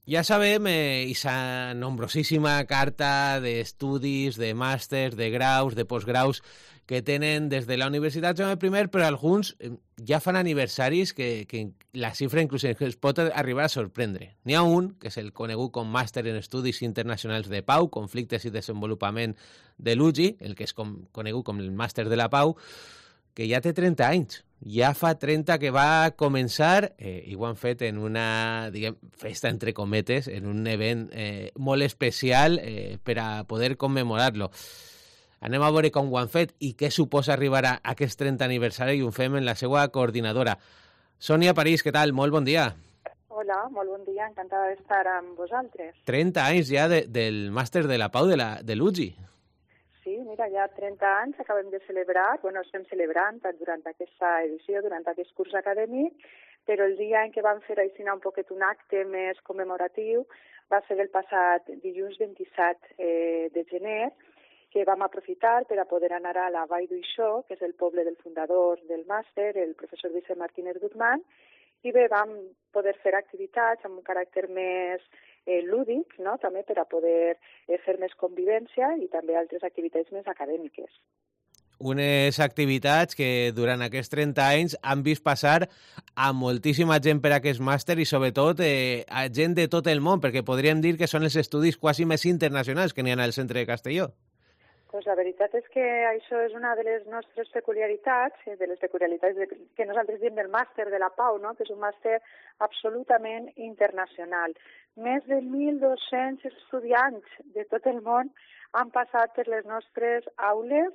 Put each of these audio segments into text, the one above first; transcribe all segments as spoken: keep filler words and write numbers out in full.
Ja sabem, eh, esa nombrosíssima carta d'estudis, de màsters, de graus, de postgraus que tenen des de la Universitat Jaume I, però alguns eh, ja fan aniversaris que, que la xifra inclús es pot arribar a sorprendre. N'hi ha un, que és el conegut com Màster en Estudis Internacionals de Pau, Conflictes i Desenvolupament de l'U G I, el que és com, conegut com el Màster de la Pau, que ja té trenta anys. Ja fa trenta que va començar, eh, i ho han fet en una, diguem, festa entre cometes, en un event eh, molt especial eh, per a poder commemorar-lo. Anem a veure com ho han fet i què suposa arribar a aquest trenta aniversari i ho fem en la seva coordinadora. Sònia París, què tal? Molt bon dia. Hola, molt bon dia, encantada d'estar amb vosaltres. trenta anys ja de, del Màster de la Pau de la, de l'U G I. Sí, mira, ja trenta anys acabem de celebrar, bueno, estem celebrant durant aquesta edició, durant aquest curs acadèmic, però el dia en què vam fer així un poquet un acte més commemoratiu va ser el passat dilluns vint-i-set eh, de gener, que vam aprofitar per a poder anar a la Vall d'Uixó, que és el poble del fundador del màster, el professor Vicent Martínez Guzmán, i bé, vam poder fer activitats amb un caràcter més eh, lúdic, no? També per a poder eh, fer més convivència i també altres activitats més acadèmiques. Unes activitats que durant aquests trenta anys han vist passar a moltíssima gent per aquest màster i sobretot eh, a gent de tot el món, perquè podríem dir que són els estudis quasi més internacionals que n'hi ha al centre de Castelló. Pues la veritat és que això és una de les nostres peculiaritats, de les peculiaritats que nosaltres diem del màster de la Pau, no? Que és un màster absolutament internacional. Més de mil dos-cents estudiants de tot el món han passat per les nostres aules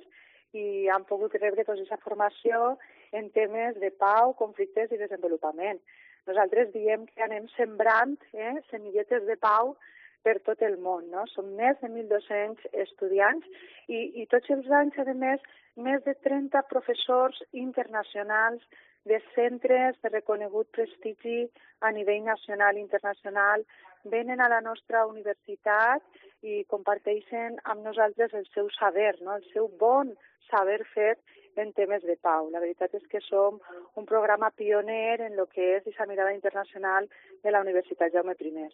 i han pogut rebre tota aquesta formació en temes de pau, conflictes i desenvolupament. Nosaltres diem que anem sembrant eh, semilletes de pau per tot el món, no? Són més de mil dos-cents estudiants i, i tots els anys, a més, més de trenta professors internacionals de centres de reconegut prestigi a nivell nacional i internacional venen a la nostra universitat i comparteixen amb nosaltres el seu saber, no? El seu bon saber fer en temes de pau. La veritat és que som un programa pioner en el que és aquesta mirada internacional de la Universitat Jaume I.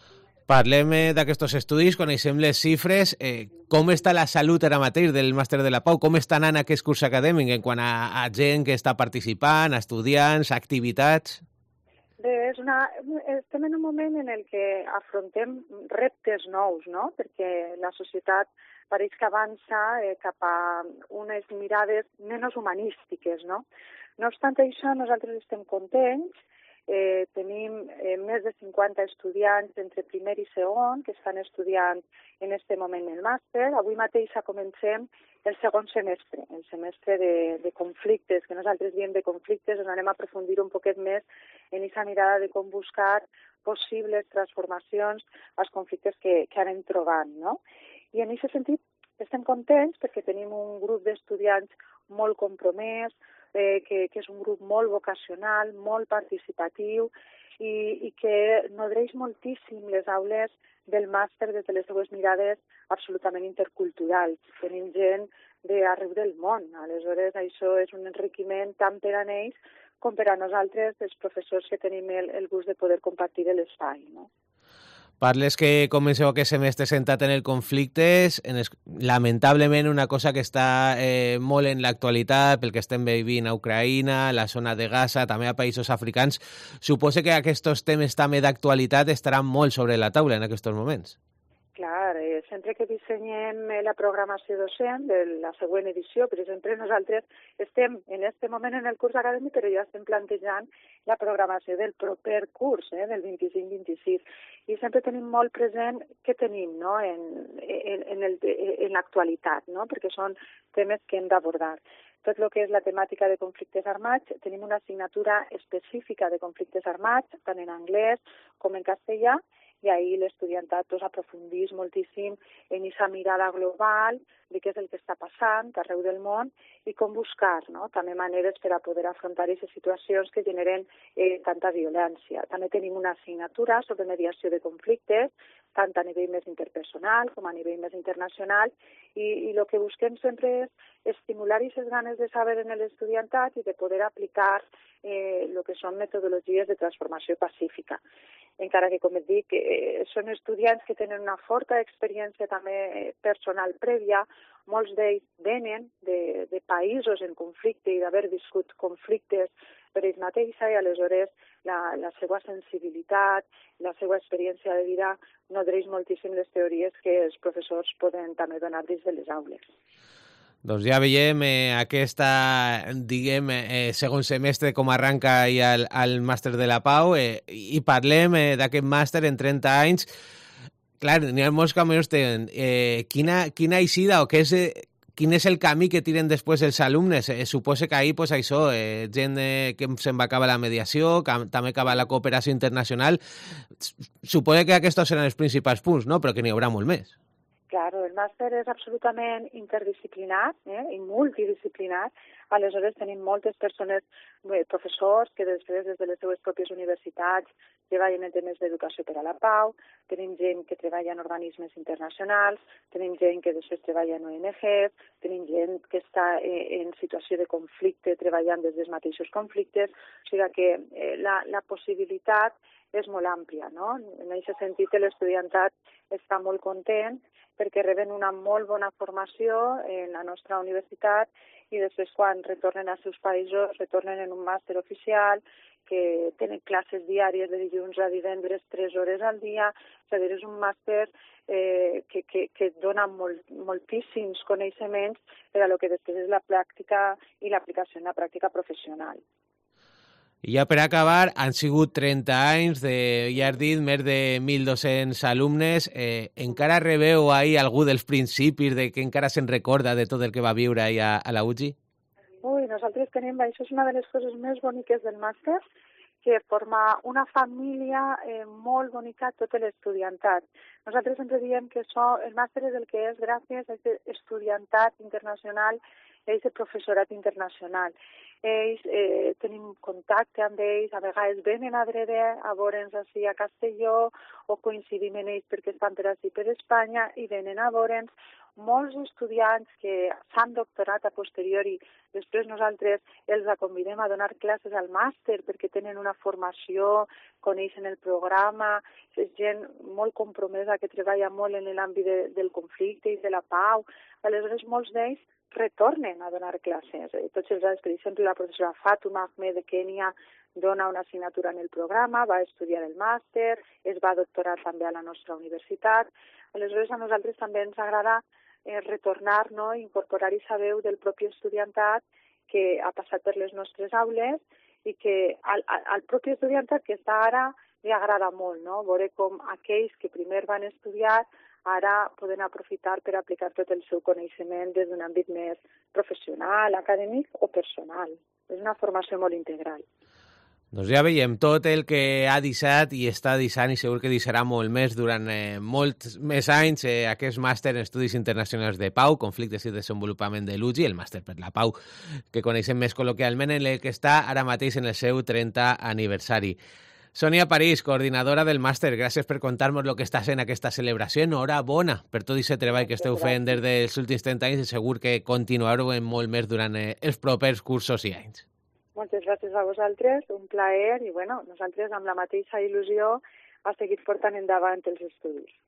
Parlem d'aquests estudis, coneixem les xifres. Eh, com està la salut ara mateix del Màster de la Pau? Com està anant aquest curs acadèmic en quant a, a gent que està participant, a estudiants, a activitats? Bé, és una, estem en un moment en el que afrontem reptes nous, no? Perquè la societat pareix que avança eh, cap a unes mirades menys humanístiques, no? No obstant això, nosaltres estem contents. Eh, tenim eh, més de cinquanta estudiants entre primer i segon que estan estudiant en aquest moment el màster. Avui mateix comencem el segon semestre, el semestre de, de conflictes, que nosaltres diem de conflictes, on anem a aprofundir un poquet més en aquesta mirada de com buscar possibles transformacions als conflictes que, que anem trobant, no? I en aquest sentit estem contents perquè tenim un grup d'estudiants molt compromès, Eh, que, que és un grup molt vocacional, molt participatiu i, i que nodreix moltíssim les aules del màster des de les seues mirades absolutament interculturals. Tenim gent d'arreu del món, aleshores això és un enriquiment tant per a ells com per a nosaltres, els professors que tenim el, el gust de poder compartir l'espai, no? Parles que comenceu aquest semestre centrat en el conflictes, en es, lamentablement una cosa que està eh, molt en l'actualitat, pel que estem vivint a Ucraïna, la zona de Gaza, també a països africans. Suposo que aquests temes també d'actualitat estaran molt sobre la taula en aquests moments. Clar, eh, sempre que dissenyem la programació docent de la següent edició, per exemple, nosaltres estem en aquest moment en el curs acadèmic, però ja estem plantejant la programació del proper curs, eh, del vint-i-cinc vint-i-sis, i sempre tenim molt present què tenim, no?, en, en, en, el, en l'actualitat, no?, perquè són temes que hem d'abordar. Tot el que és la temàtica de conflictes armats, tenim una assignatura específica de conflictes armats, tant en anglès com en castellà, i ahir l'estudiantat pues, aprofundís moltíssim en aquesta mirada global de què és el que està passant arreu del món i com buscar, no?, també maneres per a poder afrontar aquestes situacions que generen eh, tanta violència. També tenim una assignatura sobre mediació de conflictes, tant a nivell més interpersonal com a nivell més internacional, i, i el que busquem sempre és estimular aquestes ganes de saber en l'estudiantat i de poder aplicar eh, el que són metodologies de transformació pacífica. encara que, com et dic, eh, són estudiants que tenen una forta experiència també personal prèvia. Molts d'ells venen de, de països en conflicte i d'haver viscut conflictes per ells mateixos, i aleshores la, la seva sensibilitat, la seva experiència de vida nodreix moltíssim les teories que els professors poden també donar des de les aules. Doncs ja veiem eh, aquesta, diguem, eh, segon semestre com arranca i al, al màster de la Pau, eh, i parlem eh, d'aquest màster en trenta anys. Clar, n'hi ha molts camins tenen. Eh, quina, quina eixida o què és, eh, quin és el camí que tiren després els alumnes? Eh, suposo que ahir, pues, això, eh, gent eh, que se'n va acabar la mediació, que també acaba la cooperació internacional. Suposo que aquests seran els principals punts, no? Però que n'hi haurà molt més. Claro, el màster és absolutament interdisciplinar eh, i multidisciplinar. Aleshores tenim moltes persones, eh, professors, que després des de les seues pròpies universitats treballen en temes d'educació per a la pau, tenim gent que treballa en organismes internacionals, tenim gent que després treballa en O N Ges, tenim gent que està eh, en situació de conflicte treballant des dels mateixos conflictes, o sigui que eh, la, la possibilitat és molt àmplia, no? En aquest sentit, l'estudiantat està molt content perquè reben una molt bona formació en la nostra universitat i després quan retornen als seus països retornen en un màster oficial que tenen classes diàries de dilluns a divendres, tres hores al dia. És a dir, és un màster eh, que, que, que dona molt, moltíssims coneixements per a lo que després és la pràctica i l'aplicació en la pràctica professional. I ja per acabar, han sigut trenta anys, de, ja has dit, més de mil dos-cents alumnes. Eh, encara rebeu ahir algú dels principis de que encara se'n recorda de tot el que va viure ahir a, a la U G I? Ui, nosaltres tenim, això és una de les coses més boniques del màster, que forma una família eh, molt bonica tot l'estudiantat. Nosaltres sempre diem que això, el màster és el que és gràcies a aquest estudiantat internacional, a aquest professorat internacional. Ells, eh, tenim contacte amb ells, a vegades venen a drede a veure'ns així a Castelló o coincidim en ells perquè estan per així per Espanya i venen a veure'ns. Molts estudiants que s'han doctorat a posteriori, després nosaltres els convidem a donar classes al màster perquè tenen una formació, coneixen el programa, és gent molt compromesa que treballa molt en l'àmbit de, del conflicte i de la pau. Aleshores, molts d'ells retornen a donar classes. Tots els anys, per exemple, la professora Fatuma Ahmed de Kènia dona una assignatura en el programa, va estudiar el màster, es va doctorar també a la nostra universitat. Aleshores, a nosaltres també ens agrada eh, retornar, no?, incorporar i saber del propi estudiantat que ha passat per les nostres aules i que al, al propi estudiantat que està ara li agrada molt, no?, veure com aquells que primer van estudiar ara poden aprofitar per aplicar tot el seu coneixement des d'un àmbit més professional, acadèmic o personal. És una formació molt integral. Doncs ja veiem tot el que ha deixat i està deixant i segur que deixarà molt més durant eh, molts més anys eh, aquest màster en Estudis Internacionals de Pau, Conflictes i Desenvolupament de l'U G I, el màster per la pau que coneixem més col·loquialment, en el que està ara mateix en el seu trentè aniversari. Sonia París, coordinadora del màster, gràcies per contar-nos el que està sent aquesta celebració. Enhorabona per tot aquest treball que esteu fent des dels últims trenta anys i segur que continuareu en molt més durant els propers cursos i anys. Moltes gràcies a vosaltres, un plaer i bueno, nosaltres amb la mateixa il·lusió a seguir portant endavant els estudis.